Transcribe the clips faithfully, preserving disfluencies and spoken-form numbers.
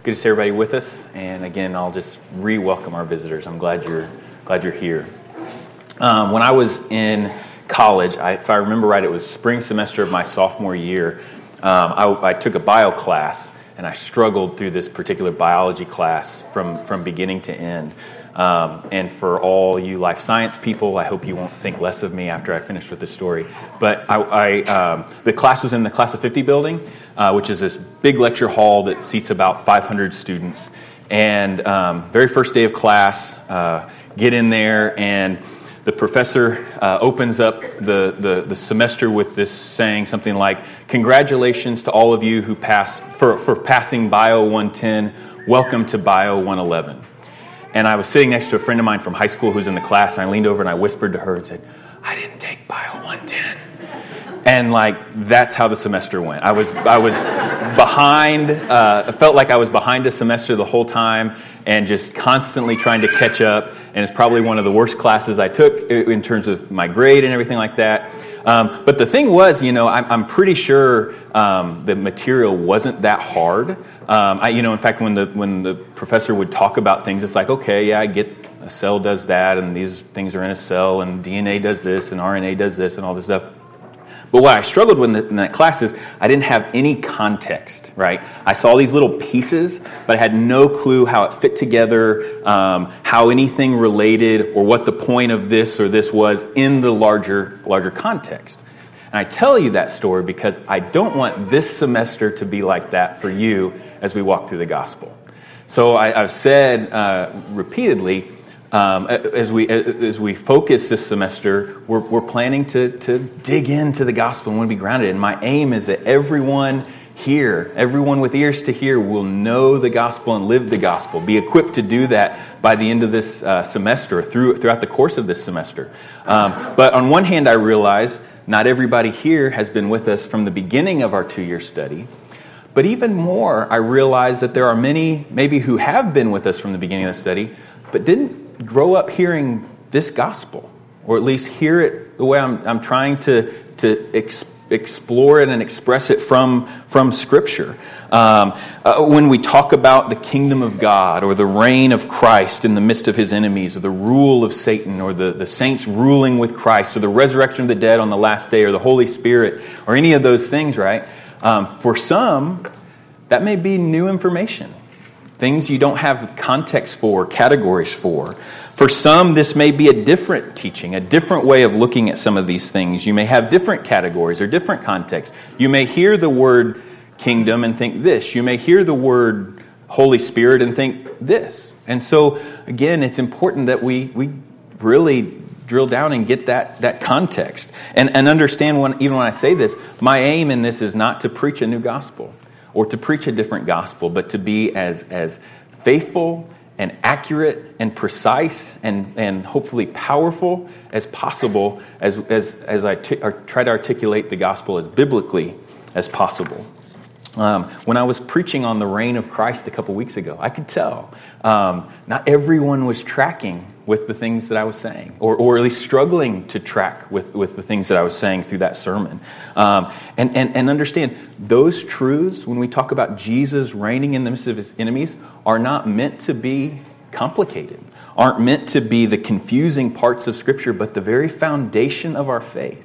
Good to see everybody with us. And again, I'll just re-welcome our visitors. I'm glad you're glad you're here. Um, when I was in college, I, if I remember right, it was spring semester of my sophomore year. Um, I, I took a bio class, and I struggled through this particular biology class from, from beginning to end. Um, and for all you life science people, I hope you won't think less of me after I finish with this story. But I, I um, the class was in the Class of fifty building, uh, which is this big lecture hall that seats about five hundred students. And um, very first day of class, uh, get in there, and the professor uh, opens up the, the, the semester with this saying something like, "Congratulations to all of you who passed for, for passing Bio one ten. Welcome to Bio one eleven." And I was sitting next to a friend of mine from high school who's in the class, and I leaned over and I whispered to her and said, "I didn't take Bio one ten." And like, that's how the semester went. I was I was behind, uh, I felt like I was behind a semester the whole time and just constantly trying to catch up. And it's probably one of the worst classes I took in terms of my grade and everything like that. Um, but the thing was, you know, I'm, I'm pretty sure um, the material wasn't that hard. Um, I, you know, in fact, when the when the professor would talk about things, it's like, okay, yeah, I get a cell does that, and these things are in a cell, and D N A does this, and R N A does this, and all this stuff. But what I struggled with in that class is I didn't have any context, right? I saw these little pieces, but I had no clue how it fit together, um, how anything related, or what the point of this or this was in the larger, larger context. And I tell you that story because I don't want this semester to be like that for you as we walk through the gospel. So I, I've said uh, repeatedly, Um, as we as we focus this semester, we're we're planning to to dig into the gospel and want to be grounded. And my aim is that everyone here, everyone with ears to hear, will know the gospel and live the gospel. Be equipped to do that by the end of this uh, semester, through throughout the course of this semester. Um, but on one hand, I realize not everybody here has been with us from the beginning of our two-year study. But even more, I realize that there are many, maybe who have been with us from the beginning of the study, but didn't grow up hearing this gospel, or at least hear it the way I'm, I'm trying to to ex, explore it and express it from from Scripture. Um, uh, when we talk about the kingdom of God, or the reign of Christ in the midst of His enemies, or the rule of Satan, or the, the saints ruling with Christ, or the resurrection of the dead on the last day, or the Holy Spirit, or any of those things, right? Um, for some, that may be new information. Things you don't have context for, categories for. For some, this may be a different teaching, a different way of looking at some of these things. You may have different categories or different contexts. You may hear the word kingdom and think this. You may hear the word Holy Spirit and think this. And so, again, it's important that we we really drill down and get that that context. And, and understand, when even when I say this, my aim in this is not to preach a new gospel or to preach a different gospel, but to be as as faithful and accurate and precise and, and hopefully powerful as possible as as as I t- or try to articulate the gospel as biblically as possible. Um, when I was preaching on the reign of Christ a couple weeks ago, I could tell um, not everyone was tracking with the things that I was saying, or, or at least struggling to track with, with the things that I was saying through that sermon. Um, and, and, and understand, those truths, when we talk about Jesus reigning in the midst of His enemies, are not meant to be complicated, aren't meant to be the confusing parts of Scripture, but the very foundation of our faith.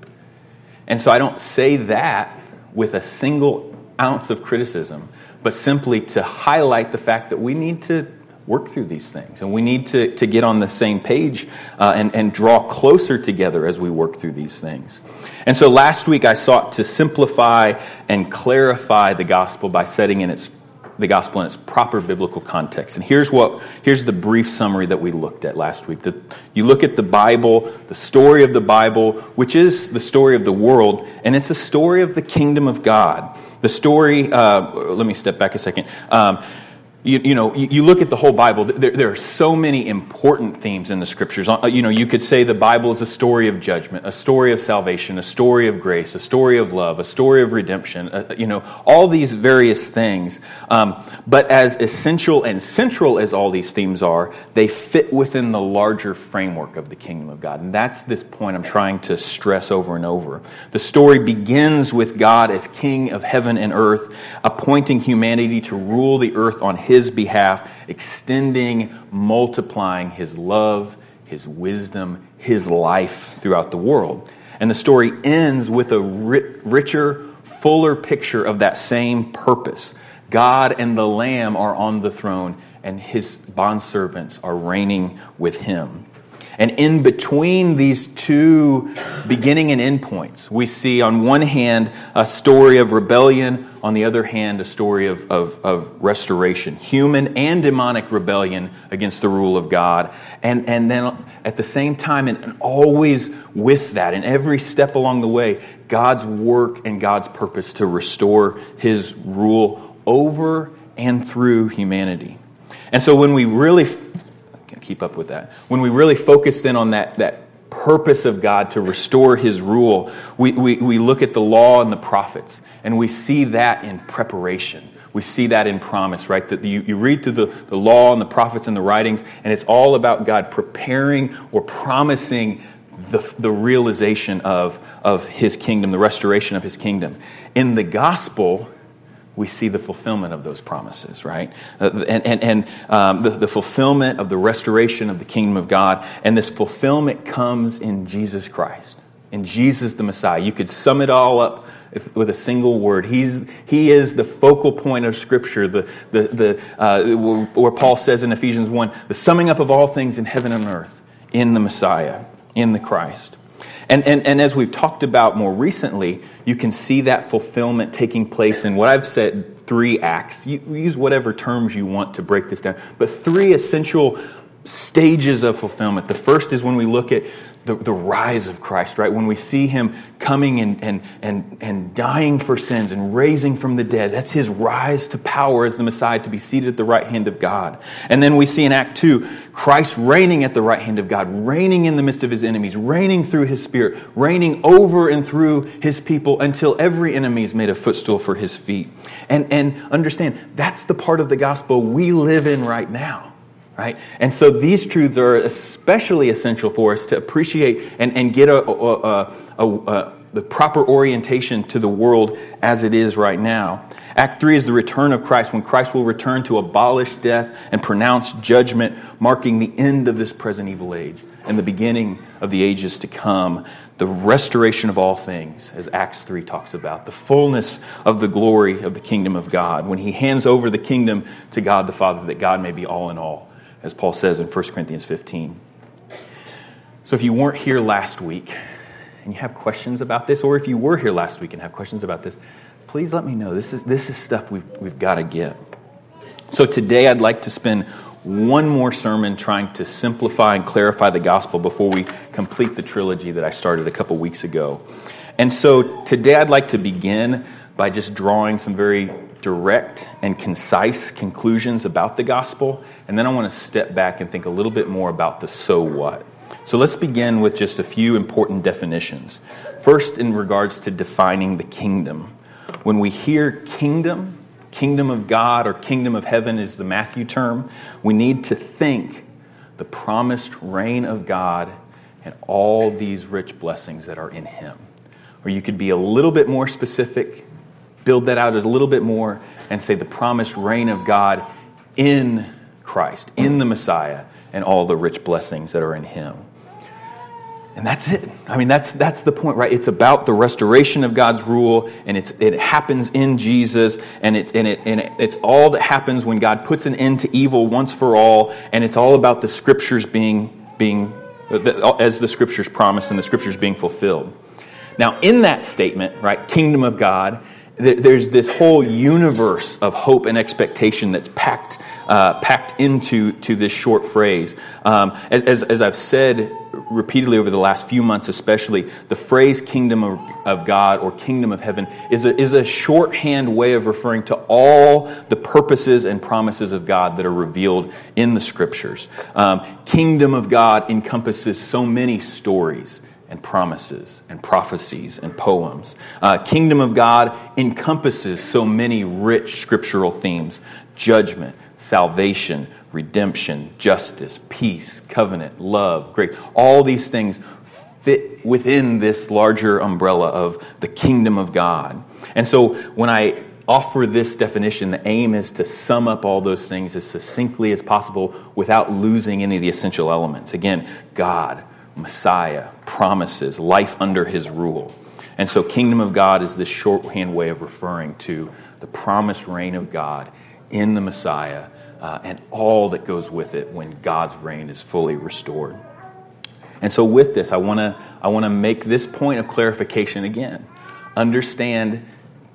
And so I don't say that with a single ounce of criticism, but simply to highlight the fact that we need to work through these things, and we need to, to get on the same page uh, and, and draw closer together as we work through these things. And so last week I sought to simplify and clarify the gospel by setting in its the gospel in its proper biblical context. And here's what here's the brief summary that we looked at last week. The, you look at the Bible, the story of the Bible, which is the story of the world, and it's a story of the kingdom of God. The story, uh, let me step back a second. Um, You, you know, you, you look at the whole Bible, there, there are so many important themes in the Scriptures. Uh, You know, you could say the Bible is a story of judgment, a story of salvation, a story of grace, a story of love, a story of redemption, uh, you know, all these various things. Um, but as essential and central as all these themes are, they fit within the larger framework of the kingdom of God. And that's this point I'm trying to stress over and over. The story begins with God as King of heaven and earth, appointing humanity to rule the earth on His His behalf, extending, multiplying His love, His wisdom, His life throughout the world. And the story ends with a ri- richer, fuller picture of that same purpose. God and the Lamb are on the throne, and His bondservants are reigning with Him. And in between these two beginning and end points, we see on one hand a story of rebellion, on the other hand a story of, of, of restoration. Human and demonic rebellion against the rule of God. And, and then at the same time, and, and always with that, in every step along the way, God's work and God's purpose to restore His rule over and through humanity. And so when we really... keep up with that. When we really focus in on that, that purpose of God to restore His rule, we, we, we look at the law and the prophets, and we see that in preparation. We see that in promise, right? That you, you read through the, the law and the prophets and the writings, and it's all about God preparing or promising the, the realization of, of His kingdom, the restoration of His kingdom. In the gospel, we see the fulfillment of those promises, right? Uh, and and, and um, the, the fulfillment of the restoration of the kingdom of God. And this fulfillment comes in Jesus Christ, in Jesus the Messiah. You could sum it all up if, with a single word. He's He is the focal point of Scripture, the the the uh, where Paul says in Ephesians one, the summing up of all things in heaven and earth, in the Messiah, in the Christ. And, and and as we've talked about more recently, you can see that fulfillment taking place in what I've said, three acts. You use whatever terms you want to break this down. But three essential stages of fulfillment. The first is when we look at the, the rise of Christ, right? When we see Him coming and, and, and, and dying for sins and raising from the dead. That's His rise to power as the Messiah to be seated at the right hand of God. And then we see in Act two, Christ reigning at the right hand of God, reigning in the midst of His enemies, reigning through His Spirit, reigning over and through His people until every enemy is made a footstool for His feet. And, and understand, that's the part of the gospel we live in right now. Right? And so these truths are especially essential for us to appreciate and, and get a, a, a, a, a, the proper orientation to the world as it is right now. Act three is the return of Christ, when Christ will return to abolish death and pronounce judgment, marking the end of this present evil age and the beginning of the ages to come. The restoration of all things, as Acts three talks about. The fullness of the glory of the kingdom of God, when He hands over the kingdom to God the Father, that God may be all in all, as Paul says in First Corinthians fifteen. So if you weren't here last week and you have questions about this, or if you were here last week and have questions about this, please let me know. This is this is stuff we've we've got to get. So today I'd like to spend one more sermon trying to simplify and clarify the gospel before we complete the trilogy that I started a couple weeks ago. And so today I'd like to begin by just drawing some very direct and concise conclusions about the gospel. And then I want to step back and think a little bit more about the so what. So let's begin with just a few important definitions. First, in regards to defining the kingdom. When we hear kingdom, kingdom of God or kingdom of heaven is the Matthew term, we need to think the promised reign of God and all these rich blessings that are in Him. Or you could be a little bit more specific, build that out a little bit more, and say the promised reign of God in Christ, in the Messiah, and all the rich blessings that are in Him. And that's it. I mean, that's that's the point, right? It's about the restoration of God's rule, and it's it happens in Jesus, and it's and it and it, it's all that happens when God puts an end to evil once for all, and it's all about the Scriptures being being as the Scriptures promise and the Scriptures being fulfilled. Now, in that statement, right, kingdom of God, there's this whole universe of hope and expectation that's packed uh, packed into to this short phrase. Um, as, as I've said repeatedly over the last few months especially, the phrase kingdom of, of God or kingdom of heaven is a, is a shorthand way of referring to all the purposes and promises of God that are revealed in the Scriptures. Um, kingdom of God encompasses so many stories and promises and prophecies and poems. Uh, kingdom of God encompasses so many rich scriptural themes: judgment, salvation, redemption, justice, peace, covenant, love, grace. All these things fit within this larger umbrella of the kingdom of God. And so when I offer this definition, the aim is to sum up all those things as succinctly as possible without losing any of the essential elements. Again, God, Messiah, promises, life under His rule. And so kingdom of God is this shorthand way of referring to the promised reign of God in the Messiah, uh, and all that goes with it when God's reign is fully restored. And so with this, I want to I want to make this point of clarification again. Understand,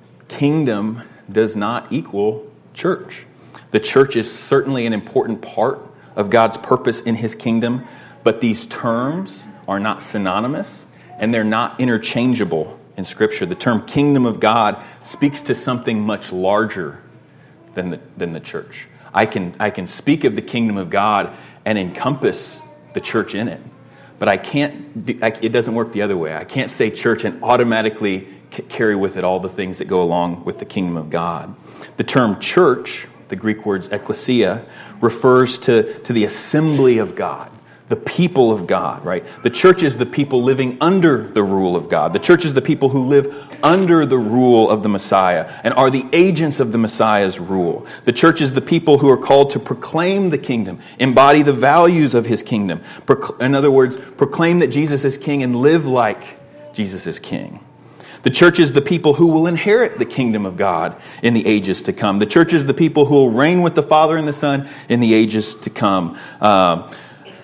kingdom does not equal church. The church is certainly an important part of God's purpose in His kingdom, but these terms are not synonymous and they're not interchangeable in Scripture. The term kingdom of God speaks to something much larger than the, than the church. I can, I can speak of the kingdom of God and encompass the church in it, but I can't, do, I, it doesn't work the other way. I can't say church and automatically c- carry with it all the things that go along with the kingdom of God. The term church, the Greek words ecclesia, refers to, to the assembly of God, the people of God, right? The church is the people living under the rule of God. The church is the people who live under the rule of the Messiah and are the agents of the Messiah's rule. The church is the people who are called to proclaim the kingdom, embody the values of His kingdom. In other words, proclaim that Jesus is King and live like Jesus is King. The church is the people who will inherit the kingdom of God in the ages to come. The church is the people who will reign with the Father and the Son in the ages to come. Um,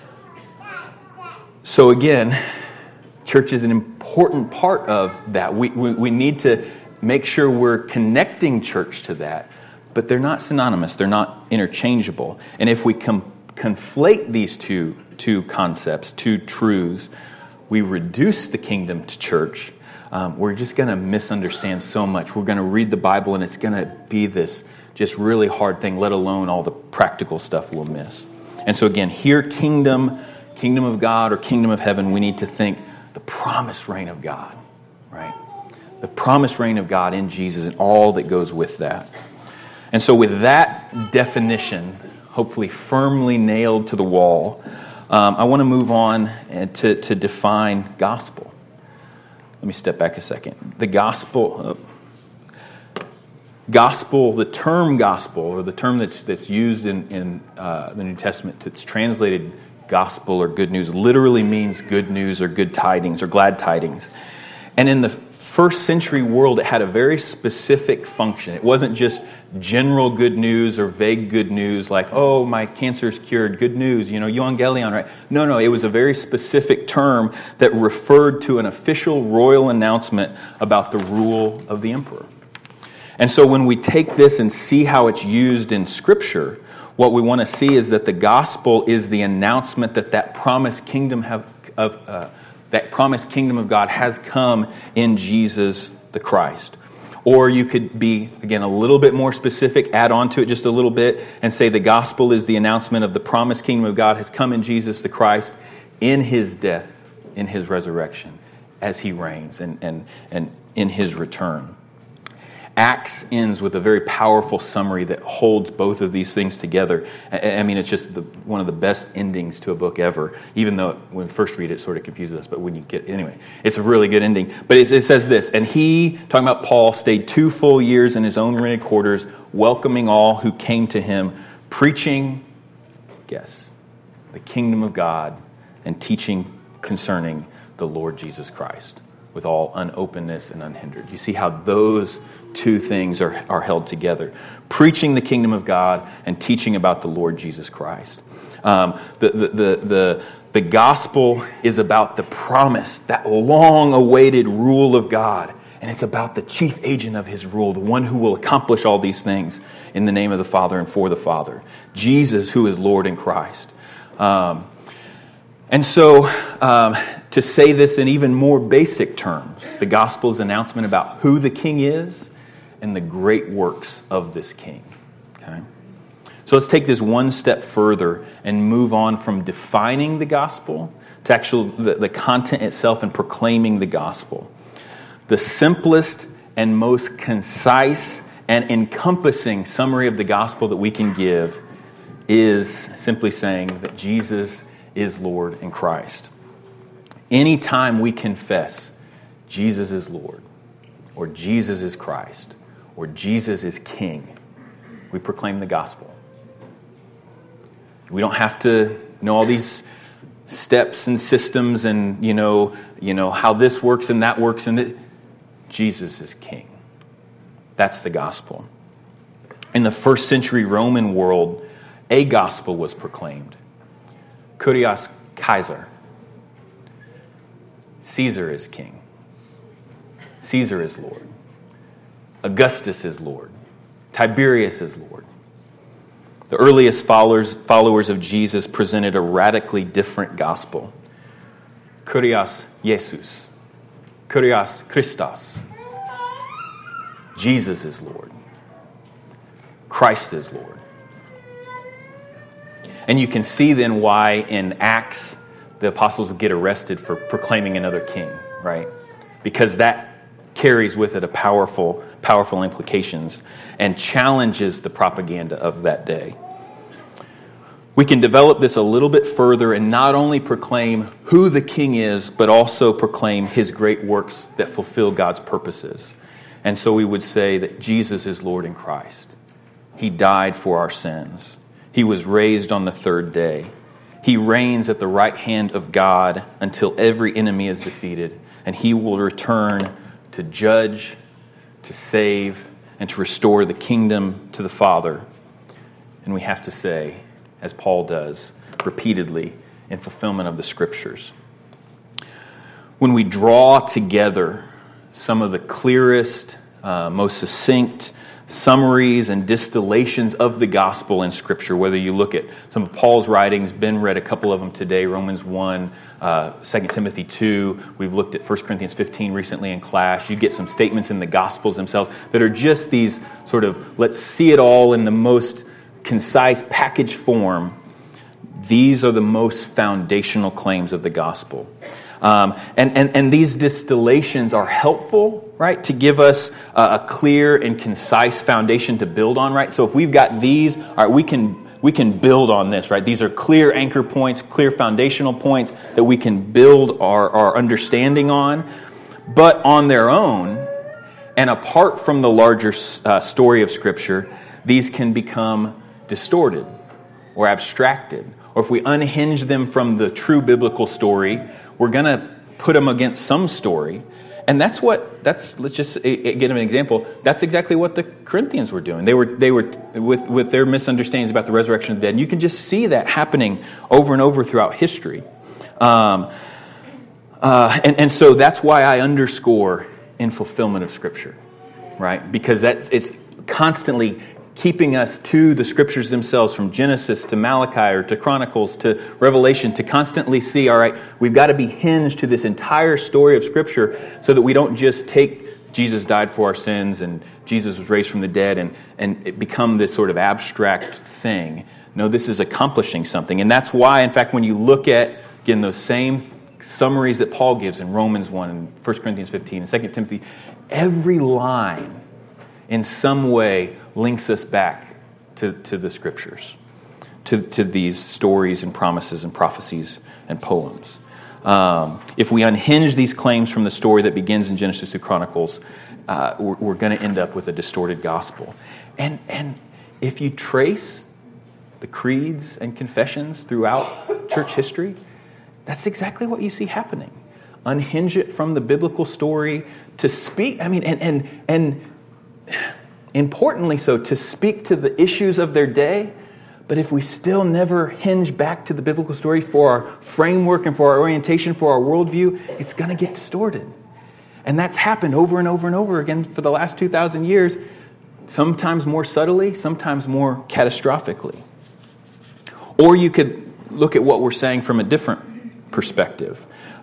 So again, church is an important part of that. We, we we need to make sure we're connecting church to that, but they're not synonymous. They're not interchangeable. And if we com- conflate these two two concepts, two truths, we reduce the kingdom to church. Um, we're just going to misunderstand so much. We're going to read the Bible and it's going to be this just really hard thing, let alone all the practical stuff we'll miss. And so again, here, kingdom. Kingdom of God or kingdom of heaven, we need to think the promised reign of God, right? The promised reign of God in Jesus and all that goes with that. And so with that definition, hopefully firmly nailed to the wall, um, I want to move on and to, to define gospel. Let me step back a second. The gospel, uh, gospel, the term gospel, or the term that's that's used in, in uh, the New Testament, that's translated gospel or good news, literally means good news or good tidings or glad tidings. And in the first century world, it had a very specific function. It wasn't just general good news or vague good news like, oh, my cancer's cured, good news, you know, euangelion, right? No, no, it was a very specific term that referred to an official royal announcement about the rule of the emperor. And so when we take this and see how it's used in Scripture, what we want to see is that the gospel is the announcement that that promised kingdom have, of uh, that promised kingdom of God has come in Jesus the Christ. Or you could be, again, a little bit more specific, add on to it just a little bit, and say the gospel is the announcement of the promised kingdom of God has come in Jesus the Christ in His death, in His resurrection, as He reigns, and and and in His return. Acts ends with a very powerful summary that holds both of these things together. I mean, it's just the, one of the best endings to a book ever, even though when we first read it, it sort of confuses us. But when you get, anyway, it's a really good ending. But it, it says this, and he, talking about Paul, stayed two full years in his own rented quarters, welcoming all who came to him, preaching, guess, the kingdom of God and teaching concerning the Lord Jesus Christ, with all unopenness and unhindered. You see how those two things are, are held together. Preaching the kingdom of God and teaching about the Lord Jesus Christ. Um, the, the, the, the, the gospel is about the promise, that long-awaited rule of God. And it's about the chief agent of His rule, the one who will accomplish all these things in the name of the Father and for the Father. Jesus, who is Lord in Christ. Um, and so um, to say this in even more basic terms, the gospel's announcement about who the king is and the great works of this king. Okay? So let's take this one step further and move on from defining the gospel to actual the, the content itself and proclaiming the gospel. The simplest and most concise and encompassing summary of the gospel that we can give is simply saying that Jesus is Lord in Christ. Anytime we confess Jesus is Lord, or Jesus is Christ, or Jesus is King, we proclaim the gospel. We don't have to know all these steps and systems and, you know, you know how this works and that works, and it, Jesus is King. That's the gospel. In the first century Roman world, a gospel was proclaimed. Kyrios Kaiser. Caesar is king. Caesar is Lord. Augustus is Lord. Tiberius is Lord. The earliest followers, followers of Jesus presented a radically different gospel. Kyrios Jesus. Kyrios Christos. Jesus is Lord. Christ is Lord. And you can see then why in Acts the apostles would get arrested for proclaiming another king, right? Because that carries with it a powerful, powerful implications and challenges the propaganda of that day. We can develop this a little bit further and not only proclaim who the king is, but also proclaim his great works that fulfill God's purposes. And so we would say that Jesus is Lord in Christ. He died for our sins. He was raised on the third day. He reigns at the right hand of God until every enemy is defeated, and he will return to judge, to save, and to restore the kingdom to the Father. And we have to say, as Paul does repeatedly in fulfillment of the Scriptures, when we draw together some of the clearest, uh, most succinct summaries and distillations of the gospel in Scripture, whether you look at some of Paul's writings, Ben read a couple of them today, Romans one, uh, Second Timothy two, we've looked at First Corinthians fifteen recently in class. You get some statements in the Gospels themselves that are just these sort of, let's see it all in the most concise package form. These are the most foundational claims of the gospel. Um, and, and, and these distillations are helpful, right, to give us a, a clear and concise foundation to build on, right? So if we've got these, all right, we can we can build on this, right? These are clear anchor points, clear foundational points that we can build our, our understanding on. But on their own, and apart from the larger uh, story of Scripture, these can become distorted or abstracted. Or if we unhinge them from the true biblical story, we're going to put them against some story. And that's what, that's, let's just give an example. That's exactly what the Corinthians were doing. They were, they were with, with their misunderstandings about the resurrection of the dead. And you can just see that happening over and over throughout history. Um, uh, and, and so that's why I underscore in fulfillment of Scripture, right? Because that's, it's constantly keeping us to the Scriptures themselves, from Genesis to Malachi or to Chronicles to Revelation, to constantly see, all right, we've got to be hinged to this entire story of Scripture so that we don't just take Jesus died for our sins and Jesus was raised from the dead and, and it become this sort of abstract thing. No, this is accomplishing something. And that's why, in fact, when you look at, again, those same summaries that Paul gives in Romans one and First Corinthians fifteen and Second Timothy, every line in some way links us back to, to the Scriptures, to, to these stories and promises and prophecies and poems. Um, if we unhinge these claims from the story that begins in Genesis to Chronicles, uh, we're, we're going to end up with a distorted gospel. And, and if you trace the creeds and confessions throughout church history, that's exactly what you see happening. Unhinge it from the biblical story to speak, I mean, and and and importantly so, to speak to the issues of their day. But if we still never hinge back to the biblical story for our framework and for our orientation, for our worldview, it's going to get distorted. And that's happened over and over and over again for the last two thousand years, sometimes more subtly, sometimes more catastrophically. Or you could look at what we're saying from a different perspective.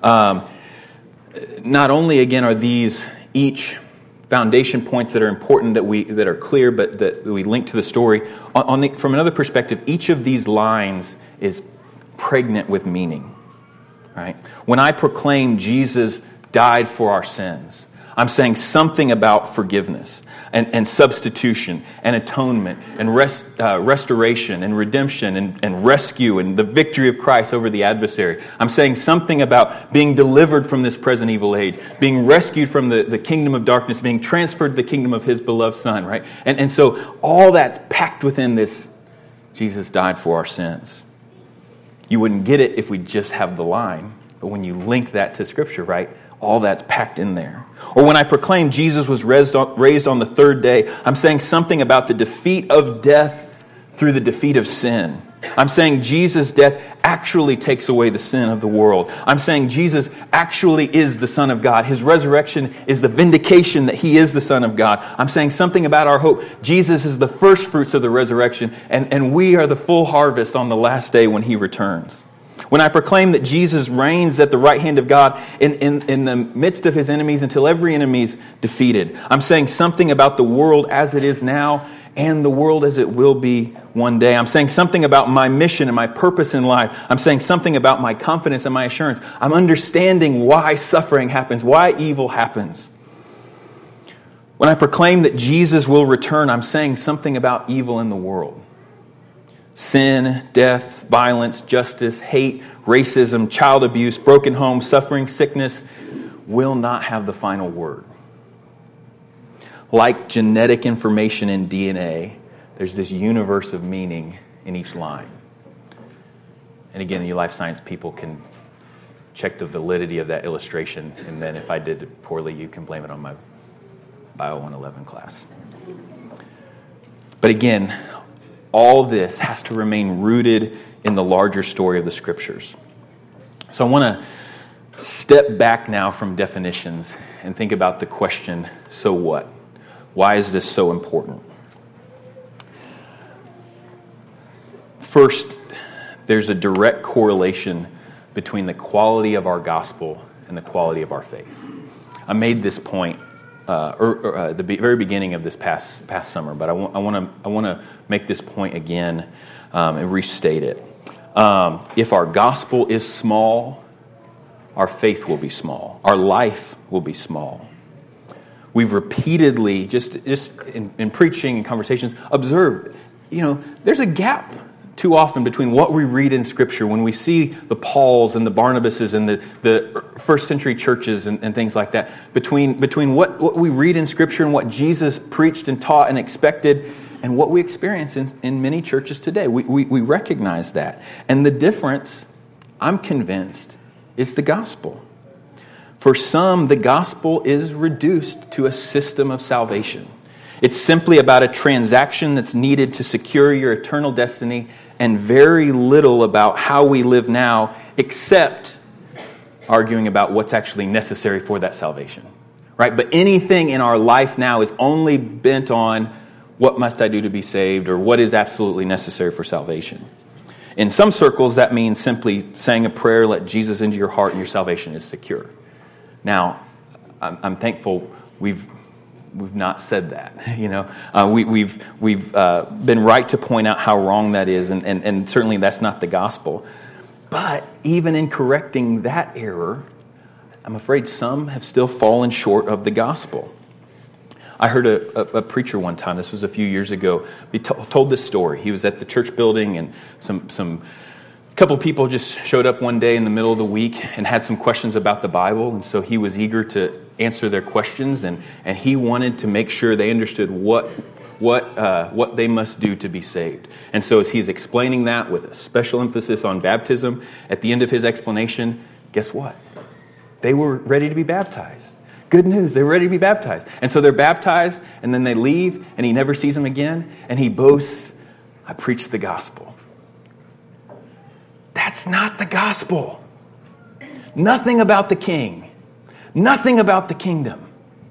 Um, not only, again, are these each foundation points that are important, that we that are clear, but that we link to the story. On, on the, from another perspective, each of these lines is pregnant with meaning. Right? When I proclaim Jesus died for our sins, I'm saying something about forgiveness and, and substitution and atonement and rest, uh, restoration and redemption and, and rescue and the victory of Christ over the adversary. I'm saying something about being delivered from this present evil age, being rescued from the, the kingdom of darkness, being transferred to the kingdom of His beloved Son. Right? And, and so all that's packed within this, Jesus died for our sins. You wouldn't get it if we just have the line. But when you link that to Scripture, right, all that's packed in there. Or when I proclaim Jesus was raised on, raised on the third day, I'm saying something about the defeat of death through the defeat of sin. I'm saying Jesus' death actually takes away the sin of the world. I'm saying Jesus actually is the Son of God. His resurrection is the vindication that He is the Son of God. I'm saying something about our hope. Jesus is the first fruits of the resurrection, and, and we are the full harvest on the last day when He returns. When I proclaim that Jesus reigns at the right hand of God in, in, in the midst of His enemies until every enemy is defeated, I'm saying something about the world as it is now and the world as it will be one day. I'm saying something about my mission and my purpose in life. I'm saying something about my confidence and my assurance. I'm understanding why suffering happens, why evil happens. When I proclaim that Jesus will return, I'm saying something about evil in the world. Sin, death, violence, justice, hate, racism, child abuse, broken homes, suffering, sickness will not have the final word. Like genetic information in D N A, there's this universe of meaning in each line. And again, you life science people can check the validity of that illustration, and then if I did it poorly, you can blame it on my Bio one eleven class. But again, all this has to remain rooted in the larger story of the Scriptures. So I want to step back now from definitions and think about the question, so what? Why is this so important? First, there's a direct correlation between the quality of our gospel and the quality of our faith. I made this point uh, or, or, uh, the be- very beginning of this past past summer, but I want I want to I want to make this point again um, and restate it. Um, if our gospel is small, our faith will be small. Our life will be small. We've repeatedly, just just in, in preaching and conversations, observed, you know, there's a gap too often between what we read in Scripture when we see the Pauls and the Barnabases and the, the first century churches and, and things like that, between between what, what we read in Scripture and what Jesus preached and taught and expected and what we experience in, in many churches today. We, we, we recognize that. And the difference, I'm convinced, is the gospel. For some, the gospel is reduced to a system of salvation. It's simply about a transaction that's needed to secure your eternal destiny, and very little about how we live now, except arguing about what's actually necessary for that salvation. Right? But anything in our life now is only bent on what must I do to be saved, or what is absolutely necessary for salvation. In some circles, that means simply saying a prayer, let Jesus into your heart, and your salvation is secure. Now, I'm, I'm thankful we've we've not said that. You know, uh, we, we've we've uh, been right to point out how wrong that is, and, and, and certainly that's not the gospel. But even in correcting that error, I'm afraid some have still fallen short of the gospel. I heard a, a, a preacher one time, this was a few years ago, he t- told this story. He was at the church building, and some some a couple people just showed up one day in the middle of the week and had some questions about the Bible, and so he was eager to answer their questions, and, and he wanted to make sure they understood what what uh, what they must do to be saved. And so as he's explaining that with a special emphasis on baptism, at the end of his explanation, guess what? They were ready to be baptized. Good news, they're ready to be baptized. And so they're baptized, and then they leave, and he never sees them again, and he boasts, I preached the gospel. That's not the gospel. Nothing about the king. Nothing about the kingdom.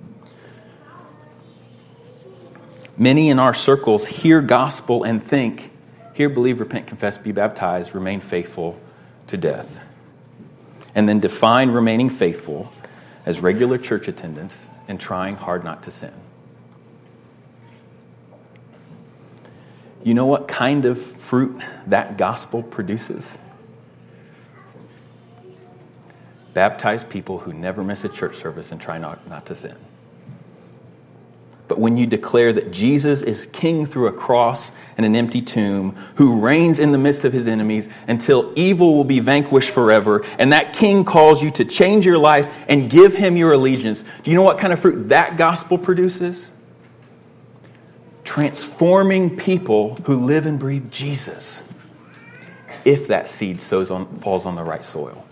Many in our circles hear gospel and think, hear, believe, repent, confess, be baptized, remain faithful to death. and then define remaining faithful as regular church attendance and trying hard not to sin. You know what kind of fruit that gospel produces? Baptized people who never miss a church service and try not, not to sin. But when you declare that Jesus is king through a cross and an empty tomb, who reigns in the midst of his enemies until evil will be vanquished forever, and that king calls you to change your life and give him your allegiance, do you know what kind of fruit that gospel produces? Transforming people who live and breathe Jesus, if that seed sows on, falls on the right soil.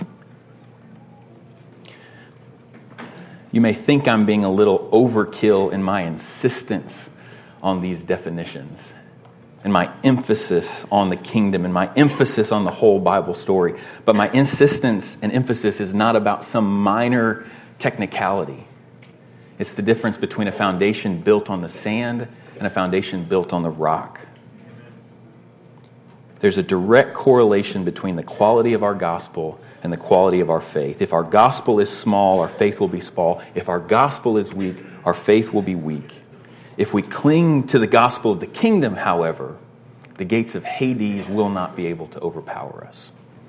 You may think I'm being a little overkill in my insistence on these definitions and my emphasis on the kingdom and my emphasis on the whole Bible story. But my insistence and emphasis is not about some minor technicality. It's the difference between a foundation built on the sand and a foundation built on the rock. There's a direct correlation between the quality of our gospel and the quality of our faith. If our gospel is small, our faith will be small. If our gospel is weak, our faith will be weak. If we cling to the gospel of the kingdom, however, the gates of Hades will not be able to overpower us.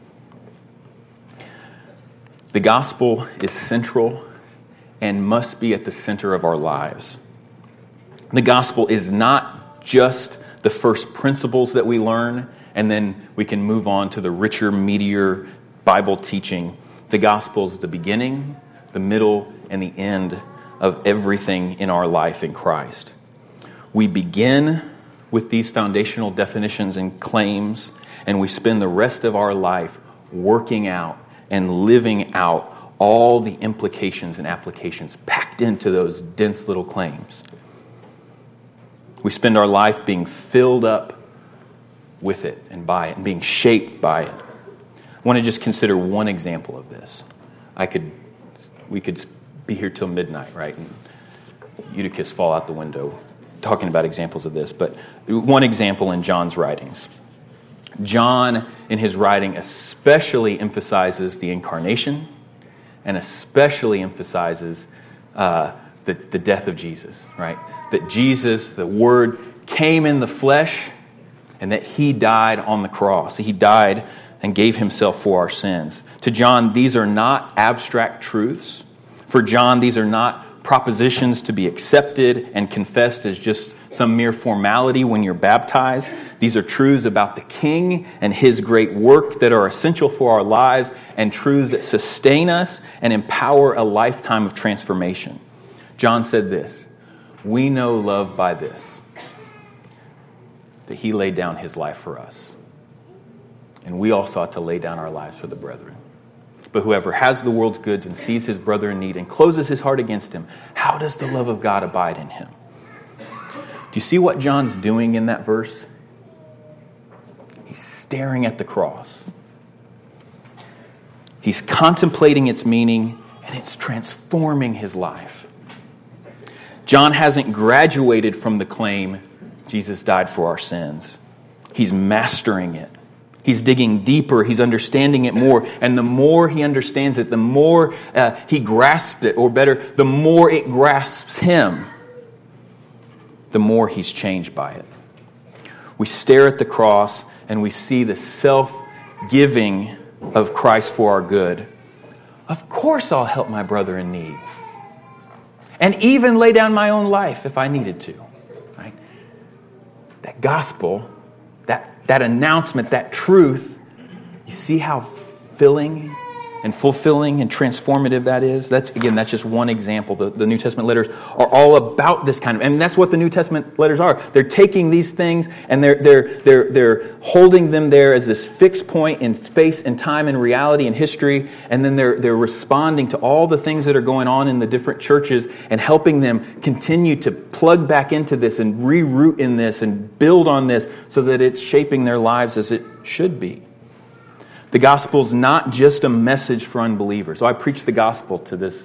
The gospel is central and must be at the center of our lives. The gospel is not just the first principles that we learn, and then we can move on to the richer, meatier Bible teaching. The gospel is the beginning, the middle, and the end of everything in our life in Christ. We begin with these foundational definitions and claims, and we spend the rest of our life working out and living out all the implications and applications packed into those dense little claims. We spend our life being filled up with it and by it and being shaped by it. I want to just consider one example of this. I could, we could be here till midnight, right? And Eutychus fall out the window talking about examples of this. But one example in John's writings. John, in his writing, especially emphasizes the incarnation and especially emphasizes uh, the, the death of Jesus, right? That Jesus, the Word, came in the flesh and that He died on the cross. He died and gave Himself for our sins. To John, these are not abstract truths. For John, these are not propositions to be accepted and confessed as just some mere formality when you're baptized. These are truths about the King and His great work that are essential for our lives and truths that sustain us and empower a lifetime of transformation. John said this, "We know love by this, that He laid down His life for us. And we also ought to lay down our lives for the brethren. But whoever has the world's goods and sees his brother in need and closes his heart against him, how does the love of God abide in him?" Do you see what John's doing in that verse? He's staring at the cross. He's contemplating its meaning, and it's transforming his life. John hasn't graduated from the claim, Jesus died for our sins. He's mastering it. He's digging deeper. He's understanding it more. And the more he understands it, the more uh, he grasps it, or better, the more it grasps him, the more he's changed by it. We stare at the cross and we see the self-giving of Christ for our good. Of course I'll help my brother in need. And even lay down my own life if I needed to. Right? That gospel, that That announcement, that truth, you see how filling and fulfilling and transformative that is? That's again, that's just one example. The, the New Testament letters are all about this kind of, and that's what the New Testament letters are. They're taking these things and they're they're they're they're holding them there as this fixed point in space and time and reality and history, and then they're they're responding to all the things that are going on in the different churches and helping them continue to plug back into this and reroot in this and build on this so that it's shaping their lives as it should be. The gospel's not just a message for unbelievers. So I preach the gospel to this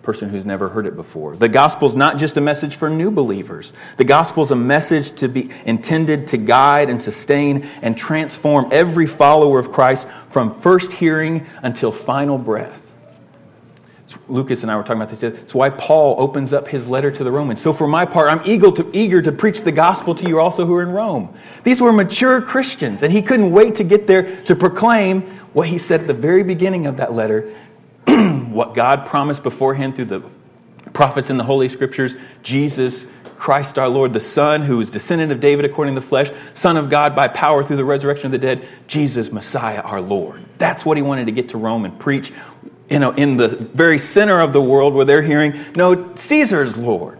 person who's never heard it before. The gospel is not just a message for new believers. The gospel is a message to be intended to guide and sustain and transform every follower of Christ from first hearing until final breath. Lucas and I were talking about this. It's why Paul opens up his letter to the Romans. So for my part, I'm eager to, eager to preach the gospel to you also who are in Rome. These were mature Christians, and he couldn't wait to get there to proclaim what he said at the very beginning of that letter, what God promised beforehand through the prophets in the Holy Scriptures, Jesus Christ our Lord, the Son who is descendant of David according to the flesh, Son of God by power through the resurrection of the dead, Jesus Messiah our Lord. That's what he wanted to get to Rome and preach. You know, in the very center of the world where they're hearing, no, Caesar's Lord.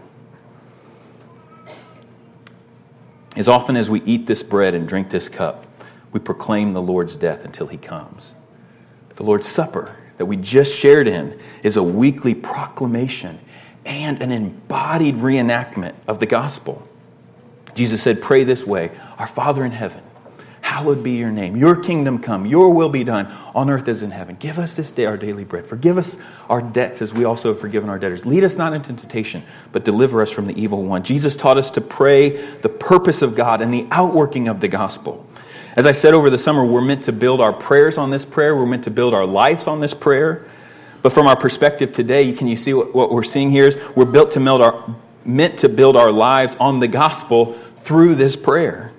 As often as we eat this bread and drink this cup, we proclaim the Lord's death until he comes. The Lord's Supper that we just shared in is a weekly proclamation and an embodied reenactment of the gospel. Jesus said, pray this way, our Father in heaven, hallowed be your name. Your kingdom come. Your will be done on earth as in heaven. Give us this day our daily bread. Forgive us our debts as we also have forgiven our debtors. Lead us not into temptation, but deliver us from the evil one. Jesus taught us to pray the purpose of God and the outworking of the gospel. As I said over the summer, we're meant to build our prayers on this prayer. We're meant to build our lives on this prayer. But from our perspective today, can you see what, what we're seeing here is we're built to build our, meant to build our lives on the gospel through this prayer.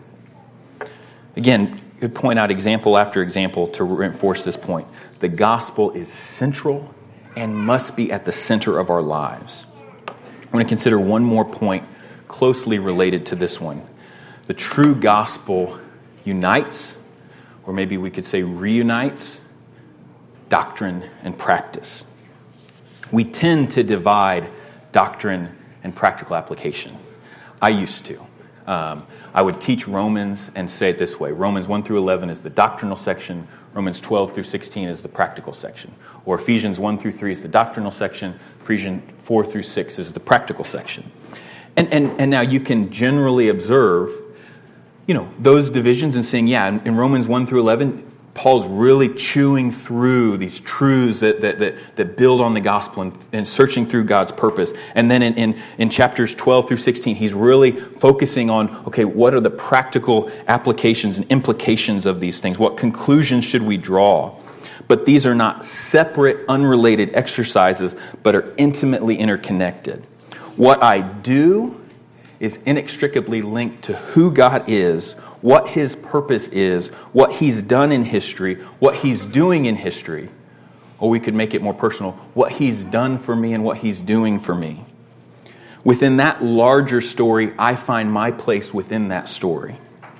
Again, you could point out example after example to reinforce this point. The gospel is central and must be at the center of our lives. I'm going to consider one more point closely related to this one. The true gospel unites, or maybe we could say reunites, doctrine and practice. We tend to divide doctrine and practical application. I used to. Um, I would teach Romans and say it this way. Romans one through eleven is the doctrinal section. Romans twelve through sixteen is the practical section. Or Ephesians one through three is the doctrinal section. Ephesians four through six is the practical section. And, and, and now you can generally observe, you know, those divisions and saying, yeah, in, in Romans one through eleven, Paul's really chewing through these truths that that that, that build on the gospel and, and searching through God's purpose. And then in, in, in chapters twelve through sixteen, he's really focusing on, okay, what are the practical applications and implications of these things? What conclusions should we draw? But these are not separate, unrelated exercises, but are intimately interconnected. What I do is inextricably linked to who God is, what his purpose is, what he's done in history, what he's doing in history, or we could make it more personal, what he's done for me and what he's doing for me. Within that larger story, I find my place within that story.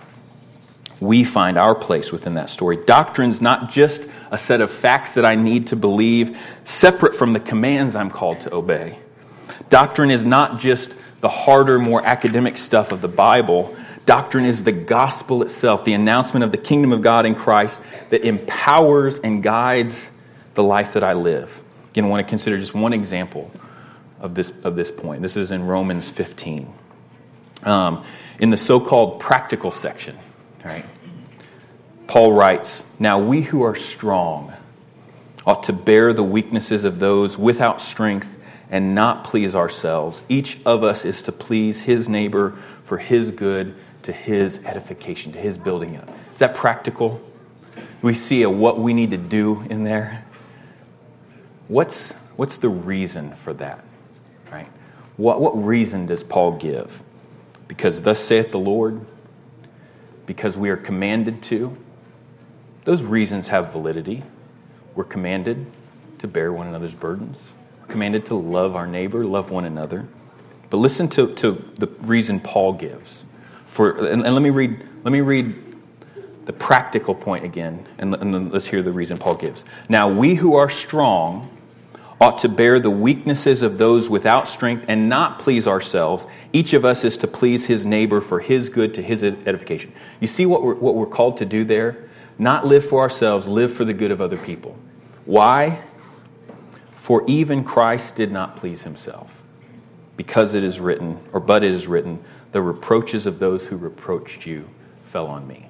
We find our place within that story. Doctrine's not just a set of facts that I need to believe, separate from the commands I'm called to obey. Doctrine is not just the harder, more academic stuff of the Bible. Doctrine is the gospel itself, the announcement of the kingdom of God in Christ that empowers and guides the life that I live. Again, I want to consider just one example of this of this point. This is in Romans fifteen. Um, in the so-called practical section, right? Paul writes, "Now we who are strong ought to bear the weaknesses of those without strength and not please ourselves. Each of us is to please his neighbor for his good, to his edification, to his building up." Is that practical? We see a what we need to do in there. What's what's the reason for that? Right? What what reason does Paul give? Because thus saith the Lord? Because we are commanded to? Those reasons have validity. We're commanded to bear one another's burdens. We're commanded to love our neighbor, love one another. But listen to, to the reason Paul gives. For and, and let me read let me read the practical point again, and, and then let's hear the reason Paul gives. "Now we who are strong ought to bear the weaknesses of those without strength and not please ourselves. Each of us is to please his neighbor for his good, to his edification." You see what we're, what we're called to do there? Not live for ourselves, live for the good of other people. Why? "For even Christ did not please himself. Because it is written, or but it is written, the reproaches of those who reproached you fell on me."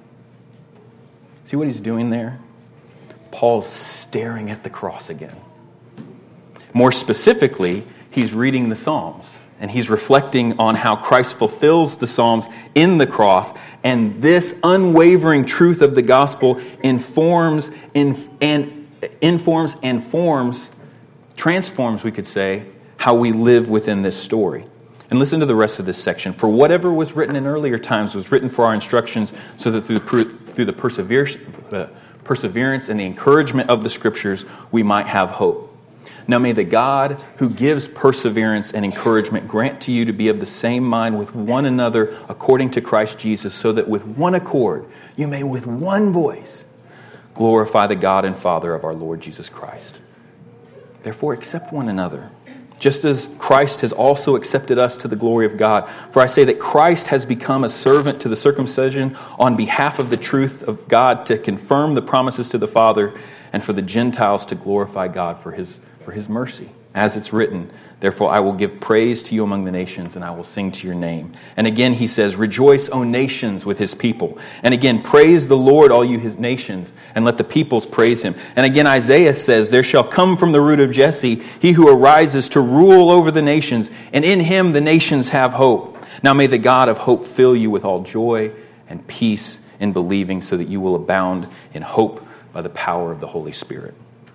See what he's doing there? Paul's staring at the cross again. More specifically, he's reading the Psalms, and he's reflecting on how Christ fulfills the Psalms in the cross, and this unwavering truth of the gospel informs in, and informs and forms, transforms, we could say, how we live within this story. And listen to the rest of this section. For whatever was written in earlier times was written for our instructions, so that through, through the perseverance, uh, perseverance and the encouragement of the Scriptures, we might have hope. Now may the God who gives perseverance and encouragement grant to you to be of the same mind with one another according to Christ Jesus, so that with one accord you may with one voice glorify the God and Father of our Lord Jesus Christ. Therefore accept one another, just as Christ has also accepted us to the glory of God. For I say that Christ has become a servant to the circumcision on behalf of the truth of God, to confirm the promises to the Father, and for the Gentiles to glorify God for His for His mercy. As it's written, therefore I will give praise to you among the nations, and I will sing to your name. And again he says, rejoice, O nations, with His people. And again, praise the Lord, all you His nations, and let the peoples praise Him. And again Isaiah says, there shall come from the root of Jesse he who arises to rule over the nations, and in Him the nations have hope. Now may the God of hope fill you with all joy and peace in believing, so that you will abound in hope by the power of the Holy Spirit.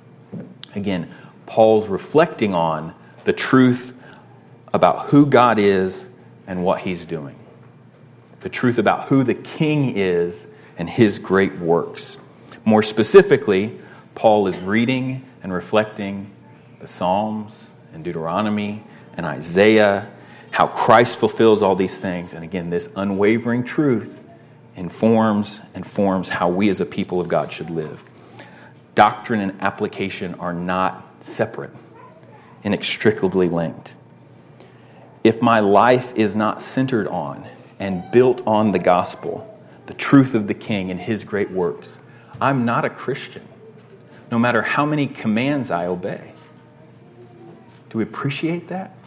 Again, Paul's reflecting on the truth about who God is and what He's doing. The truth about who the King is and His great works. More specifically, Paul is reading and reflecting the Psalms and Deuteronomy and Isaiah, how Christ fulfills all these things. And again, this unwavering truth informs and forms how we as a people of God should live. Doctrine and application are not separate, inextricably linked. If my life is not centered on and built on the gospel, the truth of the King and His great works, I'm not a Christian, no matter how many commands I obey. Do we appreciate that?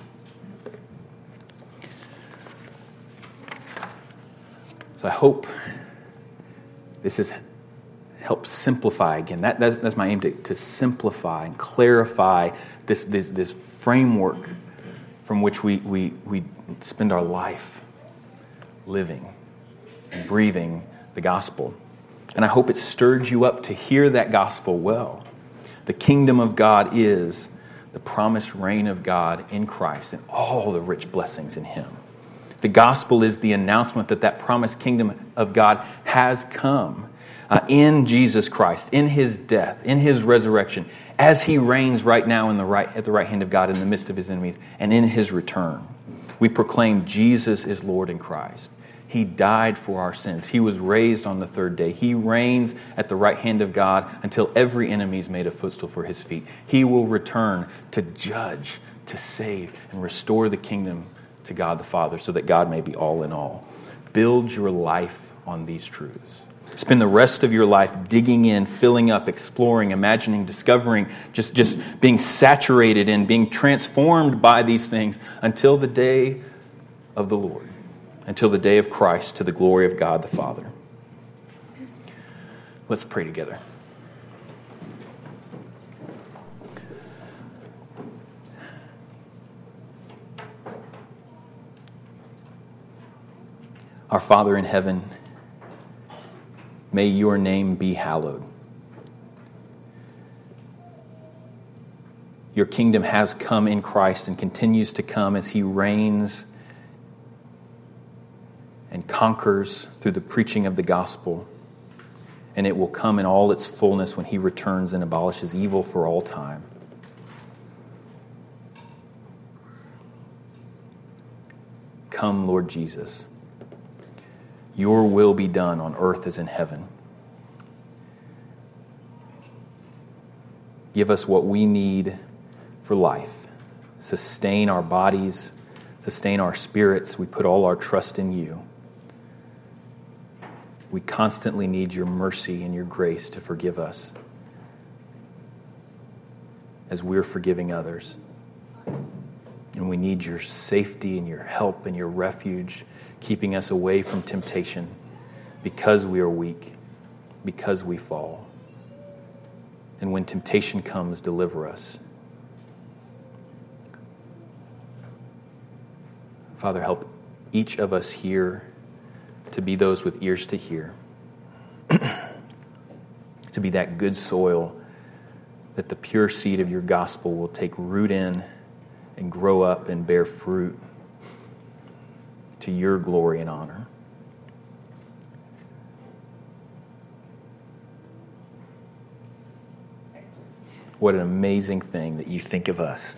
So I hope this has helped simplify again. That, that's, that's my aim, to, to simplify and clarify this, this, this framework from which we, we, we spend our life living and breathing the gospel. And I hope it stirred you up to hear that gospel well. The kingdom of God is the promised reign of God in Christ and all the rich blessings in Him. The gospel is the announcement that that promised kingdom of God has come uh, in Jesus Christ, in His death, in His resurrection, as He reigns right now in the right at the right hand of God in the midst of His enemies, and in His return. We proclaim Jesus is Lord in Christ. He died for our sins. He was raised on the third day. He reigns at the right hand of God until every enemy is made a footstool for His feet. He will return to judge, to save, and restore the kingdom to God the Father, so that God may be all in all. Build your life on these truths. Spend the rest of your life digging in, filling up, exploring, imagining, discovering, just, just being saturated in, being transformed by these things until the day of the Lord, until the day of Christ, to the glory of God the Father. Let's pray together. Our Father in heaven, may your name be hallowed. Your kingdom has come in Christ and continues to come as He reigns and conquers through the preaching of the gospel. And it will come in all its fullness when He returns and abolishes evil for all time. Come, Lord Jesus. Your will be done on earth as in heaven. Give us what we need for life. Sustain our bodies. Sustain our spirits. We put all our trust in You. We constantly need Your mercy and Your grace to forgive us as we're forgiving others. And we need Your safety and Your help and Your refuge, keeping us away from temptation because we are weak, because we fall. And when temptation comes, deliver us. Father, help each of us here to be those with ears to hear, to be that good soil that the pure seed of your gospel will take root in and grow up and bear fruit to your glory and honor. What an amazing thing that you think of us.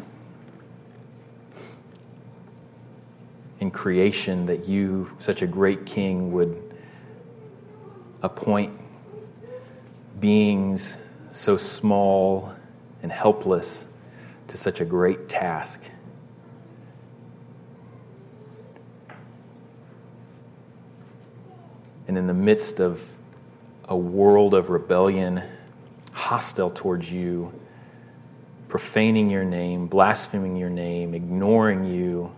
In creation, that you, such a great king, would appoint beings so small and helpless to such a great task. And in the midst of a world of rebellion, hostile towards you, profaning your name, blaspheming your name, ignoring you,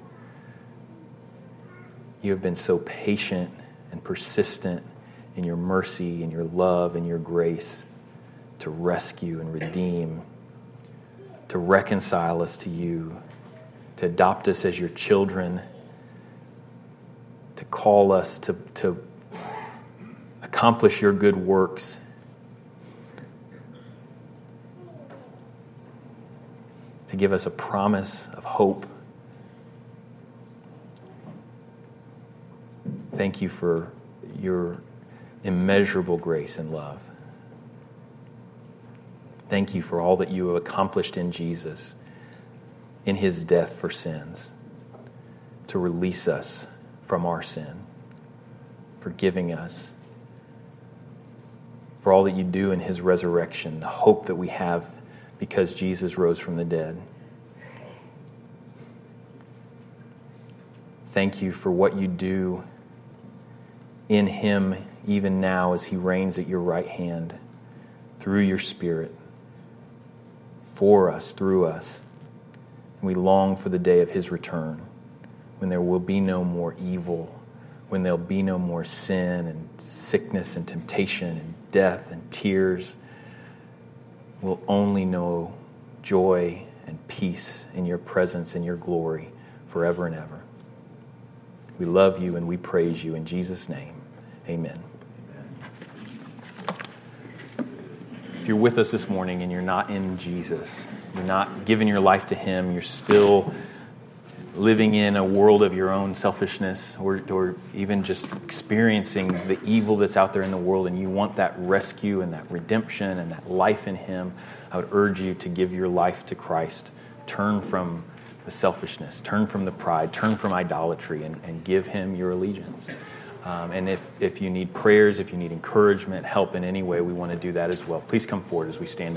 you have been so patient and persistent in your mercy and your love and your grace to rescue and redeem, to reconcile us to you, to adopt us as your children, to call us to, to accomplish your good works. To give us a promise of hope. Thank you for your immeasurable grace and love. Thank you for all that you have accomplished in Jesus, in his death for sins, to release us from our sin, forgiving us, for all that you do in his resurrection, the hope that we have because Jesus rose from the dead. Thank you for what you do in him even now as he reigns at your right hand through your Spirit, for us, through us. And we long for the day of his return, when there will be no more evil, when there'll be no more sin and sickness and temptation and death and tears. We'll only know joy and peace in your presence and your glory forever and ever. We love you and we praise you in Jesus' name. Amen. If you're with us this morning and you're not in Jesus, you're not giving your life to him, you're still living in a world of your own selfishness, or, or even just experiencing the evil that's out there in the world, and you want that rescue and that redemption and that life in him, I would urge you to give your life to Christ. Turn from the selfishness, turn from the pride, turn from idolatry, and, and give him your allegiance. Um, and if, if you need prayers, if you need encouragement, help in any way, we want to do that as well. Please come forward as we stand.